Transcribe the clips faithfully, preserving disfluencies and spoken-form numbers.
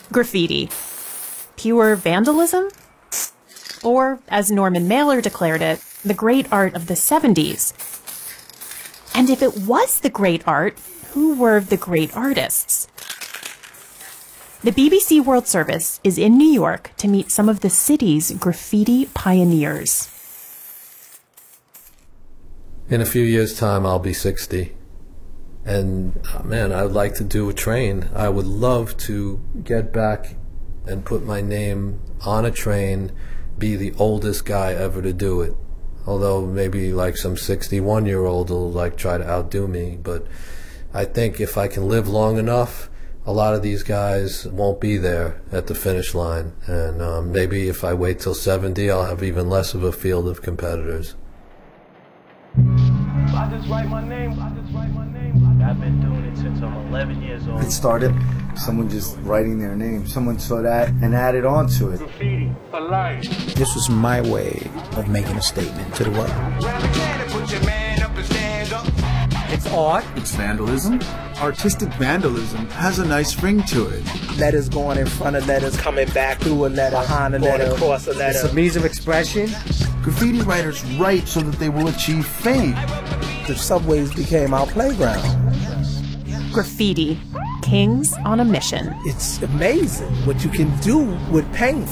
Graffiti. Pure vandalism? Or, as Norman Mailer declared it, the great art of the seventies. And if it was the great art, who were the great artists? The B B C World Service is in New York to meet some of the city's graffiti pioneers. In a few years' time, I'll be sixty. And, oh man, I would like to do a train. I would love to get back and put my name on a train, be the oldest guy ever to do it. Although maybe like some sixty-one-year-old will like try to outdo me. But I think if I can live long enough, a lot of these guys won't be there at the finish line. And um, maybe if I wait till seventy, I'll have even less of a field of competitors. I just write my name. I just write my name. I've been doing it since I'm eleven years old. It started someone just writing their name. Someone saw that and added on to it. Graffiti for life. This was my way of making a statement to the world. It's art. It's vandalism. Artistic vandalism has a nice ring to it. Letters going in front of letters, coming back through a letter, behind a letter, across a letter. It's a means of expression. Graffiti writers write so that they will achieve fame. The subways became our playground. Graffiti. Kings on a mission. It's amazing what you can do with paint.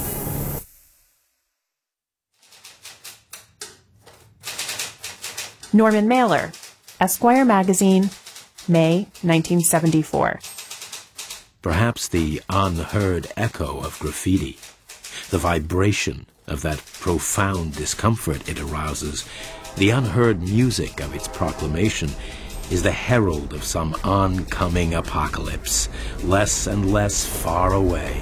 Norman Mailer, Esquire magazine, May nineteen seventy-four. Perhaps the unheard echo of graffiti, the vibration of that profound discomfort it arouses, the unheard music of its proclamation, is the herald of some oncoming apocalypse, less and less far away.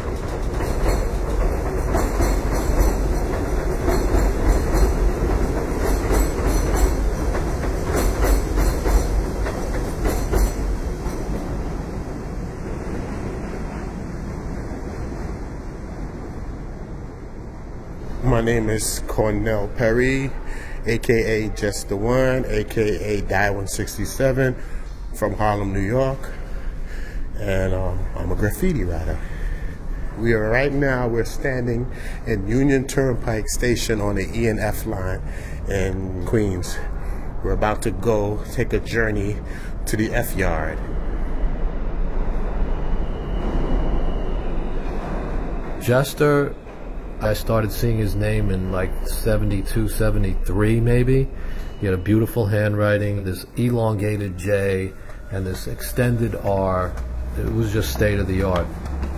My name is Cornell Perry, a k a. Just the One, a k a. Die one sixty-seven, from Harlem, New York, and um, I'm a graffiti writer. We are right now, we're standing in Union Turnpike Station on the E and F line in Queens. We're about to go take a journey to the F Yard. Jester, I started seeing his name in like seventy-two, seventy-three maybe. He had a beautiful handwriting, this elongated J and this extended R. It was just state of the art.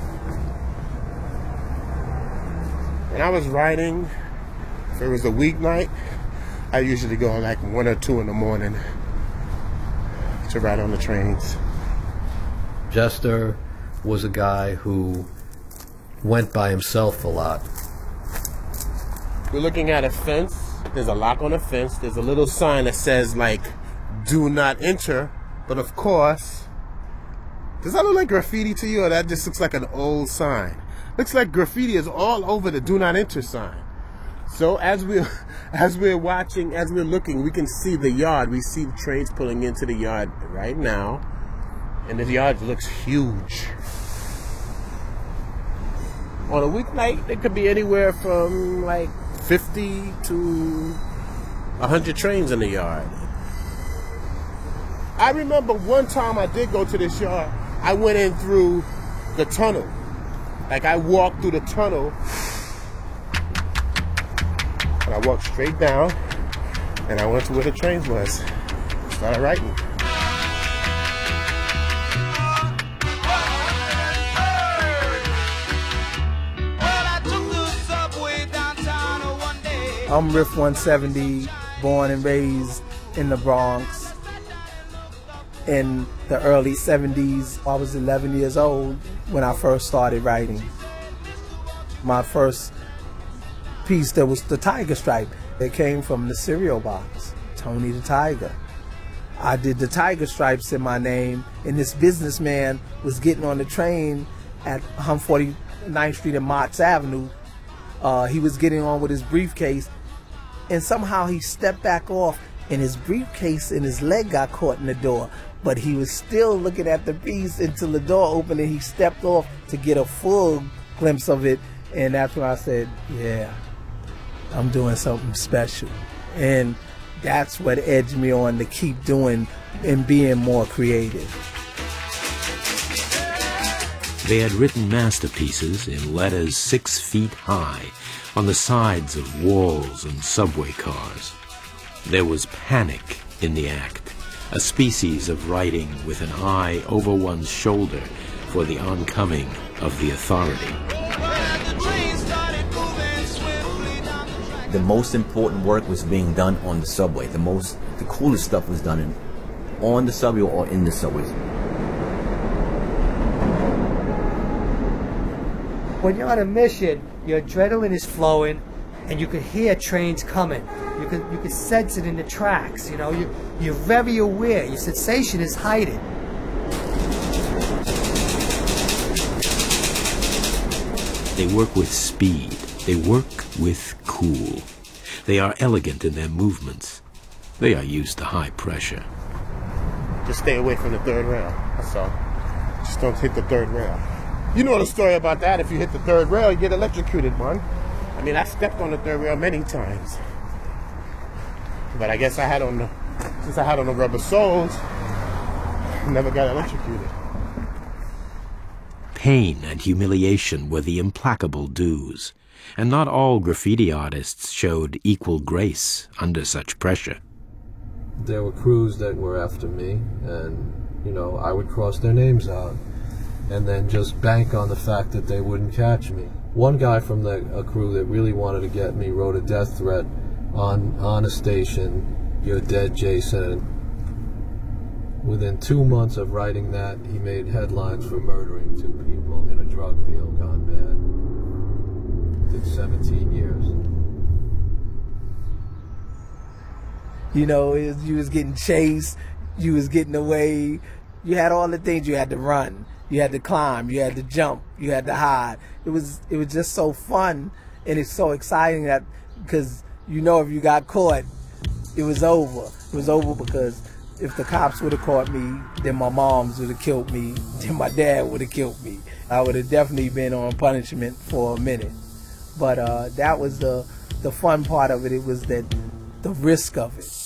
When I was writing, if it was a weeknight, I usually go like one or two in the morning to write on the trains. Jester was a guy who went by himself a lot. We're looking at a fence. There's a lock on the fence. There's a little sign that says, like, do not enter. But of course, does that look like graffiti to you, or that just looks like an old sign? Looks like graffiti is all over the do not enter sign. So as we're, as we're watching, as we're looking, we can see the yard. We see the trains pulling into the yard right now. And the yard looks huge. On a weeknight, it could be anywhere from like fifty to one hundred trains in the yard. I remember one time I did go to this yard. I went in through the tunnel. Like I walked through the tunnel and I walked straight down and I went to where the trains was. Started writing. I'm Riff one seventy, born and raised in the Bronx. In the early seventies, I was eleven years old when I first started writing. My first piece, that was the Tiger Stripe. It came from the cereal box, Tony the Tiger. I did the Tiger Stripes in my name, and this businessman was getting on the train at one forty-ninth Street and Motts Avenue. Uh, he was getting on with his briefcase, and somehow he stepped back off, and his briefcase and his leg got caught in the door. but he was still looking at the piece until the door opened and he stepped off to get a full glimpse of it. And that's when I said, yeah, I'm doing something special. And that's what edged me on to keep doing and being more creative. They had written masterpieces in letters six feet high on the sides of walls and subway cars. There was panic in the act, a species of writing with an eye over one's shoulder for the oncoming of the authority. The most important work was being done on the subway. The most, the coolest stuff was done in, on the subway or in the subways. When you're on a mission, your adrenaline is flowing, and you can hear trains coming. You can you can sense it in the tracks. You know, you you're very aware. Your sensation is heightened. They work with speed. They work with cool. They are elegant in their movements. They are used to high pressure. Just stay away from the third rail. That's all. Just don't hit the third rail. You know the story about that. If you hit the third rail, you get electrocuted, man. I mean, I stepped on the third rail many times. But I guess I had on the, since I had on the rubber soles, I never got electrocuted. Pain and humiliation were the implacable dues, and not all graffiti artists showed equal grace under such pressure. There were crews that were after me, and, you know, I would cross their names out and then just bank on the fact that they wouldn't catch me. One guy from the, a crew that really wanted to get me wrote a death threat on, on a station, "You're dead, Jason." Within two months of writing that, he made headlines for murdering two people in a drug deal gone bad. Did seventeen years. You know, it was, you was getting chased, you was getting away, you had all the things. You had to run, you had to climb, you had to jump, you had to hide. It was it was just so fun, and it's so exciting that, because you know if you got caught, it was over. It was over because if the cops would have caught me, then my moms would have killed me, then my dad would have killed me. I would have definitely been on punishment for a minute. But uh, that was the the fun part of it. It was that the risk of it.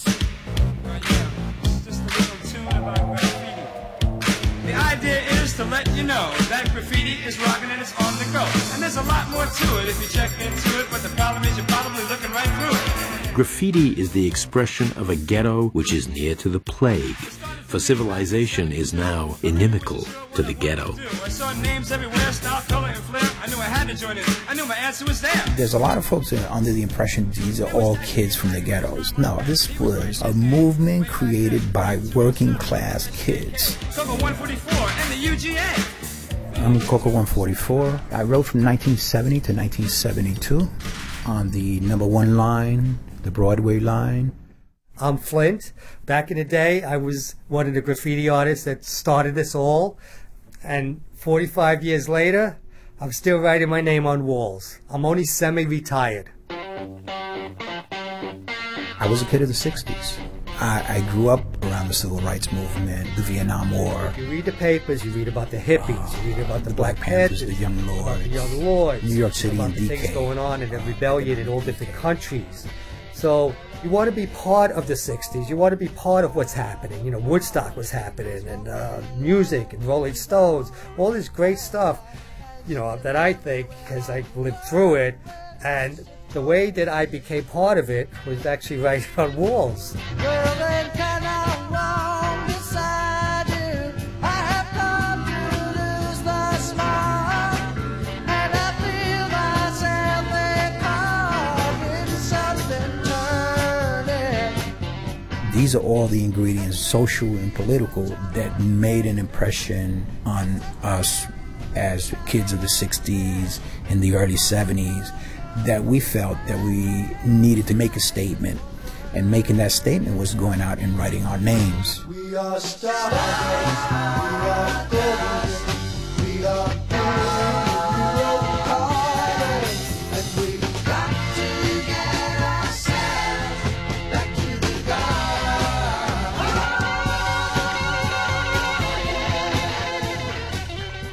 The idea is to let you know that graffiti is rocking and it's on the go. And there's a lot more to it if you check into it, but the problem is you're probably looking right through it. Graffiti is the expression of a ghetto which is near to the plague, for civilization is now inimical to the ghetto. I saw names everywhere, style, color, and flair. I knew I had to join in. I knew my answer was there. There's a lot of folks that are under the impression these are all kids from the ghettos. No, this was a movement created by working class kids. Coco one forty-four and the U G A. I'm Coco one forty-four. I wrote from nineteen seventy to nineteen seventy-two on the number one line, the Broadway line. I'm Flint. Back in the day, I was one of the graffiti artists that started this all. And forty-five years later, I'm still writing my name on walls. I'm only semi-retired. I was a kid of the sixties. I, I grew up around the civil rights movement, the Vietnam War. You read the papers, you read about the hippies, uh, you read about the, the Black, Black Panthers, Panthers, the Young Lords, the Young Lords, New York City about and the D K. things going on in the rebellion in all different countries. So you want to be part of the sixties. You want to be part of what's happening. You know, Woodstock was happening, and uh, music, and Rolling Stones, all this great stuff, you know, that I think, because I lived through it, and the way that I became part of it was actually writing on walls. These are all the ingredients, social and political, that made an impression on us as kids of the sixties and the early seventies, that we felt that we needed to make a statement. And making that statement was going out and writing our names. We are stars, we are golden, we are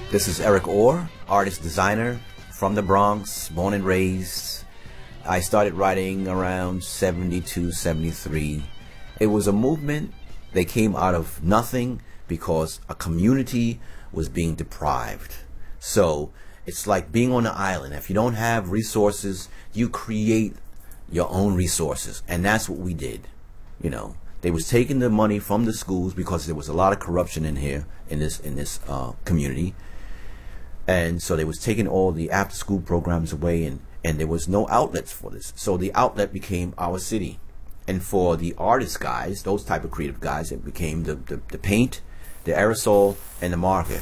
This is Eric Orr, artist designer from the Bronx, born and raised. I started writing around seventy-two, seventy-three. It was a movement that came out of nothing because a community was being deprived. So it's like being on an island. If you don't have resources, you create your own resources. And that's what we did. You know, they was taking the money from the schools because there was a lot of corruption in here, in this, in this uh, community. And so they was taking all the after school programs away, and, and there was no outlets for this. So the outlet became our city. And for the artist guys, those type of creative guys, it became the, the, the paint, the aerosol, and the marker.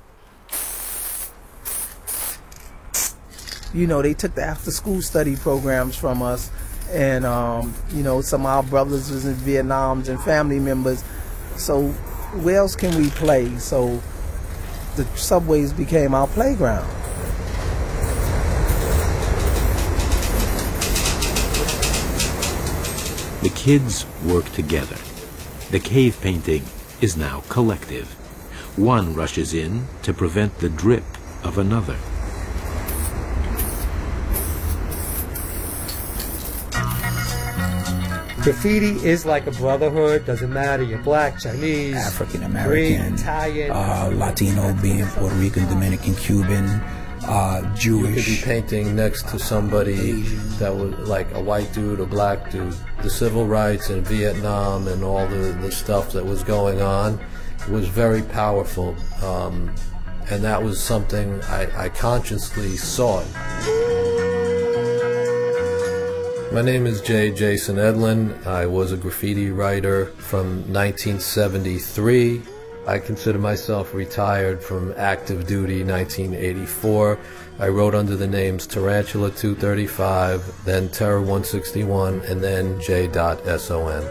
You know, they took the after-school study programs from us, and, um, you know, some of our brothers was in Vietnam and family members. So where else can we play? So the subways became our playground. The kids work together. The cave painting is now collective. One rushes in to prevent the drip of another. Graffiti is like a brotherhood. Doesn't matter, you're black, Chinese, African Greek, American, Italian, uh, Latino, being Puerto Rican, Dominican, Cuban, uh, You could be Jewish. painting next to somebody that was like a white dude or black dude. The civil rights in Vietnam and all the, the stuff that was going on was very powerful. Um, and that was something I, I consciously sought. My name is J. Jason Edlin. I was a graffiti writer from nineteen seventy-three. I consider myself retired from active duty nineteen eighty-four. I wrote under the names Tarantula two thirty-five, then Terror one sixty-one, and then J S O N.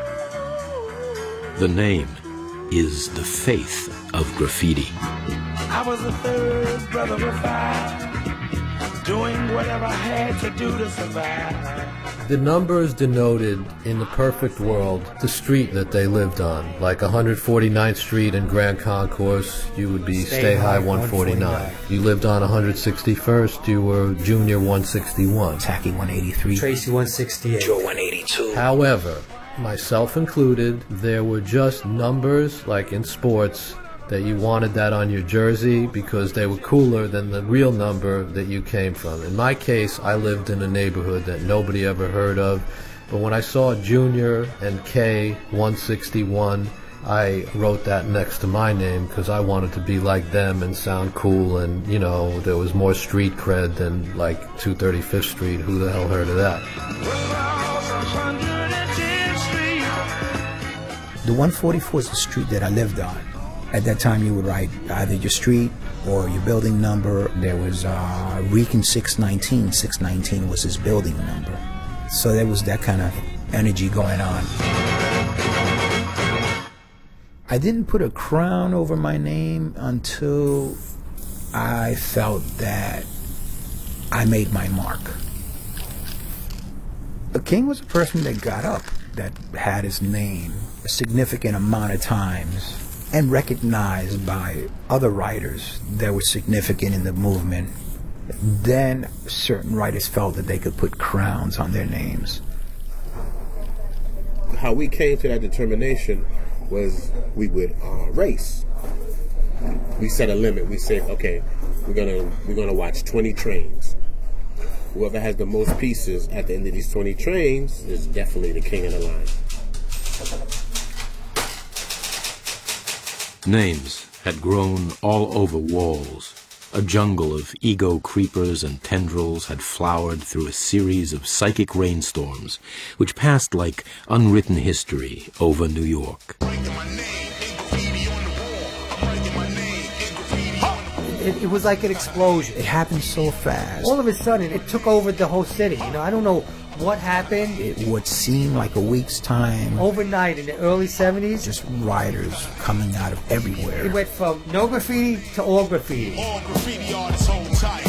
The name is the faith of graffiti. I was the third brother of five, doing whatever I had to do to survive. The numbers denoted, in the perfect world, the street that they lived on. Like one forty-ninth Street in Grand Concourse, you would be Stay, Stay High one forty-nine. You lived on one sixty-first, you were Junior one sixty-one. Tacky one eighty-three. Tracy one sixty-eight. Joe one eighty-two. However, myself included, there were just numbers, like in sports, that you wanted that on your jersey because they were cooler than the real number that you came from. In my case, I lived in a neighborhood that nobody ever heard of, but when I saw Junior and K one sixty-one, I wrote that next to my name because I wanted to be like them and sound cool, and, you know, there was more street cred than like two thirty-fifth Street. Who the hell heard of that? The one forty-four is the street that I lived on. At that time, you would write either your street or your building number. There was uh, Rican six nineteen. six nineteen was his building number. So there was that kind of energy going on. I didn't put a crown over my name until I felt that I made my mark. The King was a person that got up, that had his name a significant amount of times, and recognized by other writers that were significant in the movement. Then certain writers felt that they could put crowns on their names. How we came to that determination was we would uh, race. We set a limit. We said, okay, we're gonna we're gonna watch twenty trains. Whoever has the most pieces at the end of these twenty trains is definitely the king of the line. Names had grown all over walls. A jungle of ego creepers and tendrils had flowered through a series of psychic rainstorms, which passed like unwritten history over New York. It, it was like an explosion. It happened so fast. All of a sudden, it took over the whole city. You know, I don't know what happened. It would seem like a week's time. Overnight in the early seventies. Just writers coming out of everywhere. It went from no graffiti to all graffiti. All graffiti artists hold tight.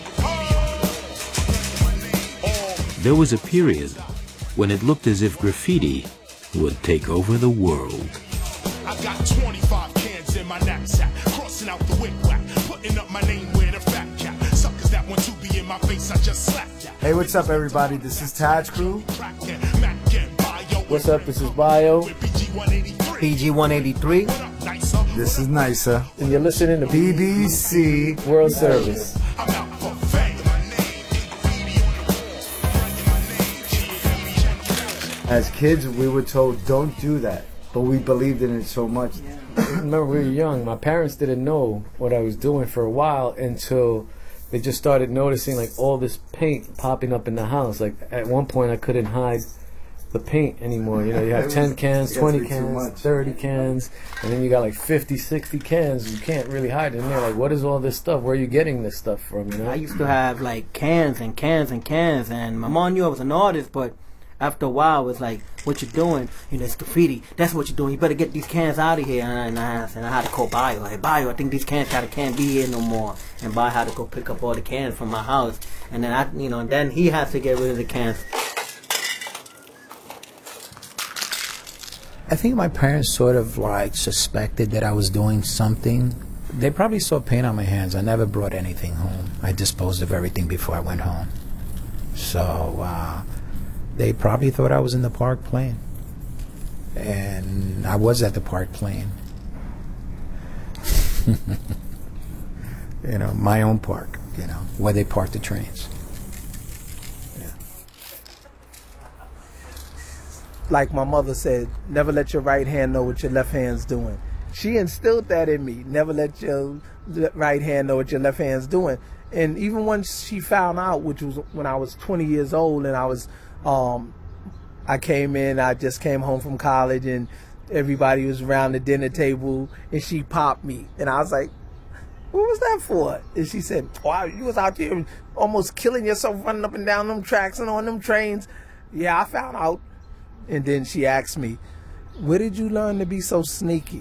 There was a period when it looked as if graffiti would take over the world. I got twenty-five cans in my knapsack, crossing out the wig whack, putting up my name with a fat cap. Suckers that want to be in my face, I just slap that. Hey, what's up, everybody? This is Taj Crew. What's up? This is Bio. P G one eighty-three. This is Nisa. And you're listening to B B C World Service. As kids, we were told, don't do that. But we believed in it so much. Remember, we were young. My parents didn't know what I was doing for a while until they just started noticing like all this paint popping up in the house. Like at one point, I couldn't hide the paint anymore. You know, you have ten cans, twenty cans, thirty cans, and then you got like fifty, sixty cans. You can't really hide it in there. Like, what is all this stuff? Where are you getting this stuff from? You know, I used to have like cans and cans and cans, and my mom knew I was an artist, but after a while, it was like, what you doing? You know, it's graffiti. That's what you're doing. You better get these cans out of here. And I, and I, and I had to call Bio. Hey, Bio, I think these cans gotta can't be here no more. And Bio had to go pick up all the cans from my house. And then I, you know, and then he has to get rid of the cans. I think my parents sort of like suspected that I was doing something. They probably saw paint on my hands. I never brought anything home. I disposed of everything before I went home. So, uh, they probably thought I was in the park playing. And I was at the park playing. You know, my own park, you know, where they park the trains. Yeah. Like my mother said, never let your right hand know what your left hand's doing. She instilled that in me. Never let your right hand know what your left hand's doing. And even once she found out, which was when I was twenty years old, and I was Um, I came in, I just came home from college, and everybody was around the dinner table, and she popped me. And I was like, what was that for? And she said, wow, you was out there almost killing yourself running up and down them tracks and on them trains. Yeah, I found out. And then she asked me, where did you learn to be so sneaky?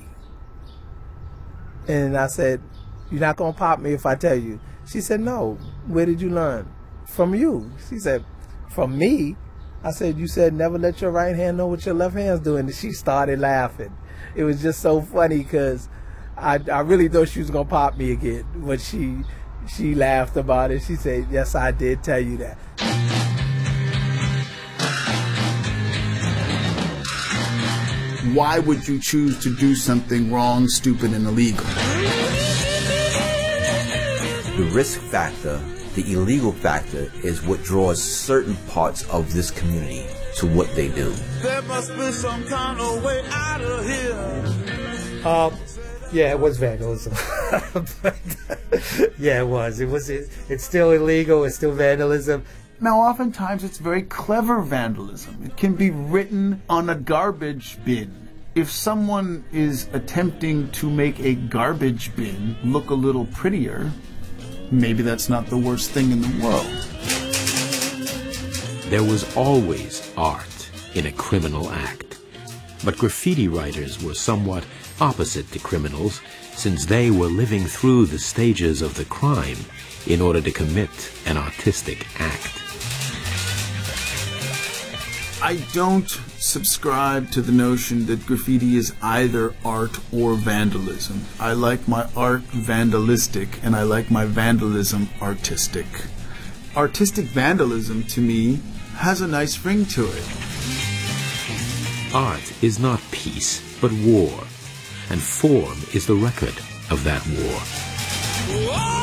And I said, you're not going to pop me if I tell you. She said, no, where did you learn? From you. She said, from me? I said, you said never let your right hand know what your left hand's doing. And she started laughing. It was just so funny because I, I really thought she was going to pop me again. But she, she laughed about it. She said, yes, I did tell you that. Why would you choose to do something wrong, stupid, and illegal? The risk factor, the illegal factor, is what draws certain parts of this community to what they do. There must be some kind of way out of here. Um, yeah, it was vandalism. But, yeah, it was. It was. It, it's still illegal. It's still vandalism. Now, oftentimes it's very clever vandalism. It can be written on a garbage bin. If someone is attempting to make a garbage bin look a little prettier, maybe that's not the worst thing in the world. There was always art in a criminal act. But graffiti writers were somewhat opposite to criminals, since they were living through the stages of the crime in order to commit an artistic act. I don't subscribe to the notion that graffiti is either art or vandalism. I like my art vandalistic, and I like my vandalism artistic. Artistic vandalism, to me, has a nice ring to it. Art is not peace, but war, and form is the record of that war.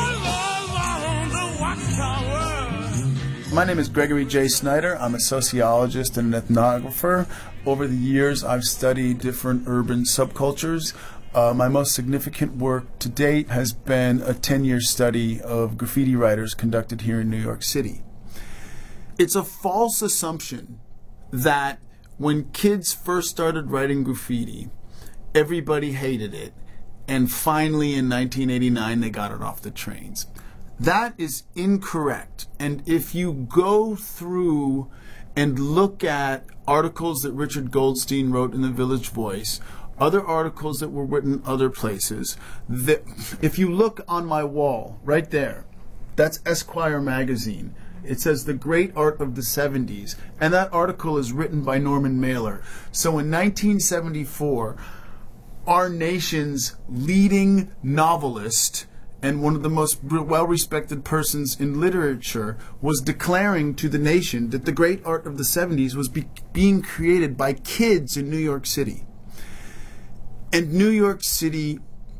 My name is Gregory J. Snyder. I'm a sociologist and an ethnographer. Over the years, I've studied different urban subcultures. Uh, my most significant work to date has been a ten-year study of graffiti writers conducted here in New York City. It's a false assumption that when kids first started writing graffiti, everybody hated it, and finally in nineteen eighty-nine they got it off the trains. That is incorrect. And if you go through and look at articles that Richard Goldstein wrote in the Village Voice, other articles that were written other places, that if you look on my wall right there, that's Esquire magazine. It says The Great Art of the seventies, and that article is written by Norman Mailer. So in nineteen seventy-four, our nation's leading novelist and one of the most well-respected persons in literature was declaring to the nation that the great art of the seventies was be- being created by kids in New York City. And New York City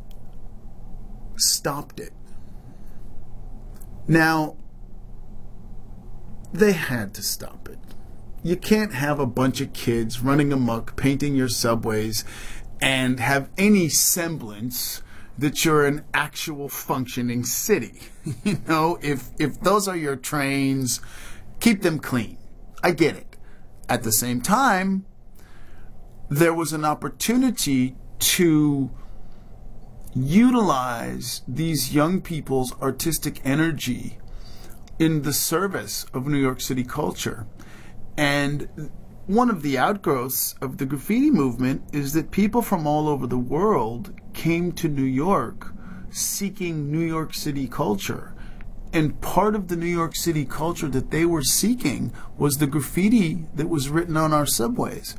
stopped it. Now, they had to stop it. You can't have a bunch of kids running amok, painting your subways, and have any semblance that you're an actual functioning city. You know, if if those are your trains, keep them clean. I get it. At the same time, there was an opportunity to utilize these young people's artistic energy in the service of New York City culture. And one of the outgrowths of the graffiti movement is that people from all over the world came to New York seeking New York City culture. And part of the New York City culture that they were seeking was the graffiti that was written on our subways.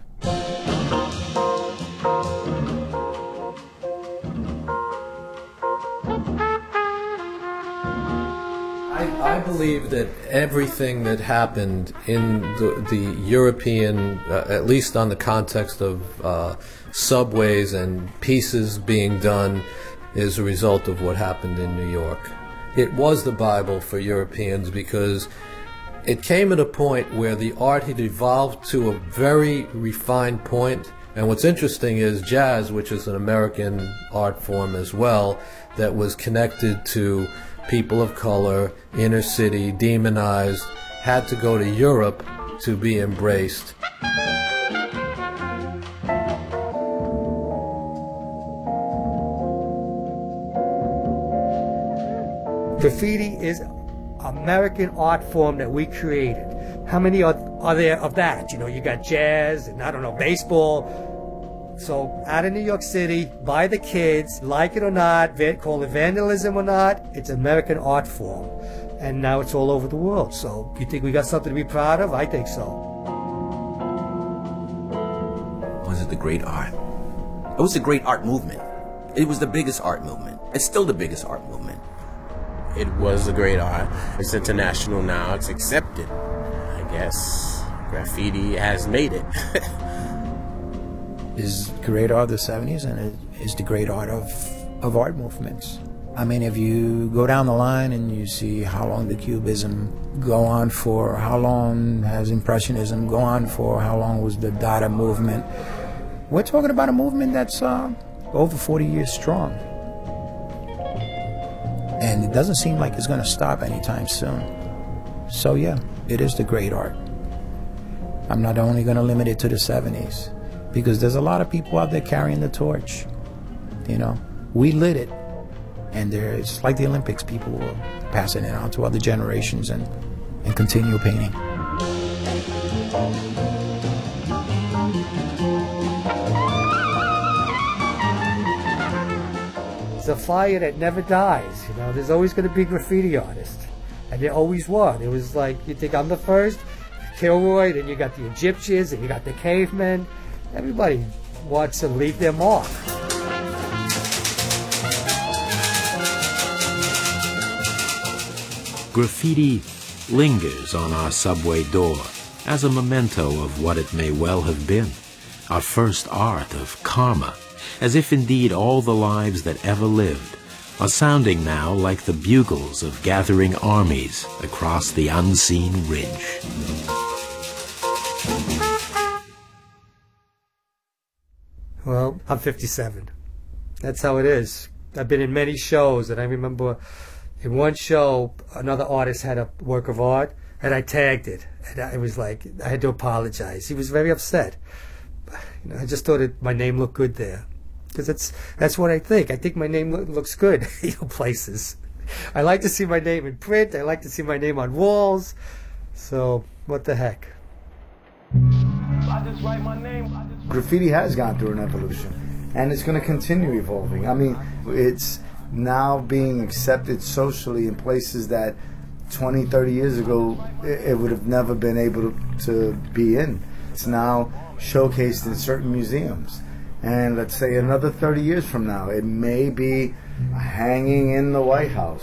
I believe that everything that happened in the, the European, uh, at least on the context of uh, subways and pieces being done, is a result of what happened in New York. It was the Bible for Europeans because it came at a point where the art had evolved to a very refined point. And what's interesting is jazz, which is an American art form as well, that was connected to people of color, inner city, demonized, had to go to Europe to be embraced. Graffiti is American art form that we created. How many are, are there of that? You know, you got jazz and, I don't know, baseball. So out of New York City, by the kids, like it or not, call it vandalism or not, it's American art form. And now it's all over the world. So you think we got something to be proud of? I think so. Was it the great art? It was the great art movement. It was the biggest art movement. It's still the biggest art movement. It was a great art. It's international now. It's accepted. I guess graffiti has made it. Is great art of the seventies, and it is the great art of, of art movements. I mean, if you go down the line and you see how long did Cubism go on for, how long has Impressionism go on for, how long was the Dada movement, we're talking about a movement that's uh, over forty years strong. And it doesn't seem like it's going to stop anytime soon. So yeah, it is the great art. I'm not only going to limit it to the seventies, because there's a lot of people out there carrying the torch. You know, we lit it, and there's like the Olympics, people will pass it on to other generations and, and continue painting. It's a fire that never dies. You know, there's always going to be graffiti artists, and there always was. It was like, you think I'm the first? Kilroy, then you got the Egyptians, and you got the cavemen. Everybody wants to leave their mark. Graffiti lingers on our subway door as a memento of what it may well have been, our first art of karma, as if indeed all the lives that ever lived are sounding now like the bugles of gathering armies across the unseen ridge. Well, I'm fifty-seven. That's how it is. I've been in many shows, and I remember in one show, another artist had a work of art, and I tagged it. And I was like, I had to apologize. He was very upset. You know, I just thought it, my name looked good there. Because that's, that's what I think. I think my name lo- looks good, you know, places. I like to see my name in print. I like to see my name on walls. So, what the heck? I just write my name. I just... Graffiti has gone through an evolution, and it's going to continue evolving. I mean, it's now being accepted socially in places that twenty, thirty years ago it, it would have never been able to, to be in. It's now showcased in certain museums. And let's say another thirty years from now, it may be hanging in the White House.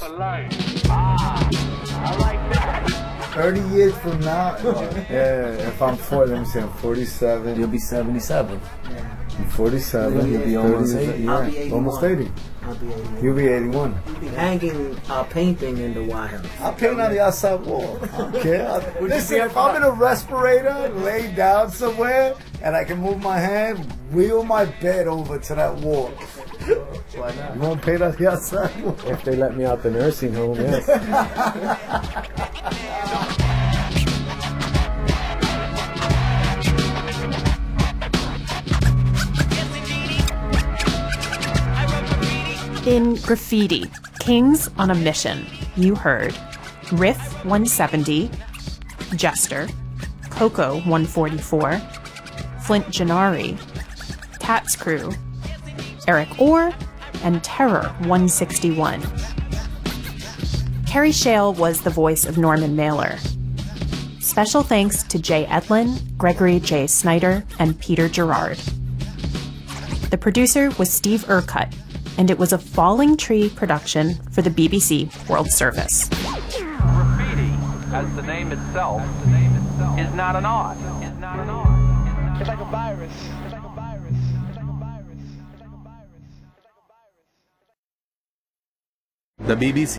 thirty years from now, yeah, if I'm forty, let me see, I'm forty-seven. You'll be seventy-seven. I'm forty-seven. You'll be almost eighty. Yeah, I'll be eighty-one. almost eighty. I'll be eighty-one. You'll be eighty-one. You'll be hanging a painting in the White House. I'll paint on the outside wall. I don't care. Listen, if I'm in a respirator, lay down somewhere, and I can move my hand, wheel my bed over to that wall. Why not? You won't paint on the outside wall? If they let me out the nursing home, yes. In Graffiti, Kings on a Mission, you heard Riff one seventy, Jester, Coco one forty-four, Flint Gennari, Cat's Crew, Eric Orr, and Terror one sixty-one. Carrie Shale was the voice of Norman Mailer. Special thanks to Jay Edlin, Gregory J. Snyder, and Peter Gerard. The producer was Steve Urquhart, and it was a Falling Tree production for the B B C World Service. Graffiti, as the name itself, is not an art. It's like a virus. The B B C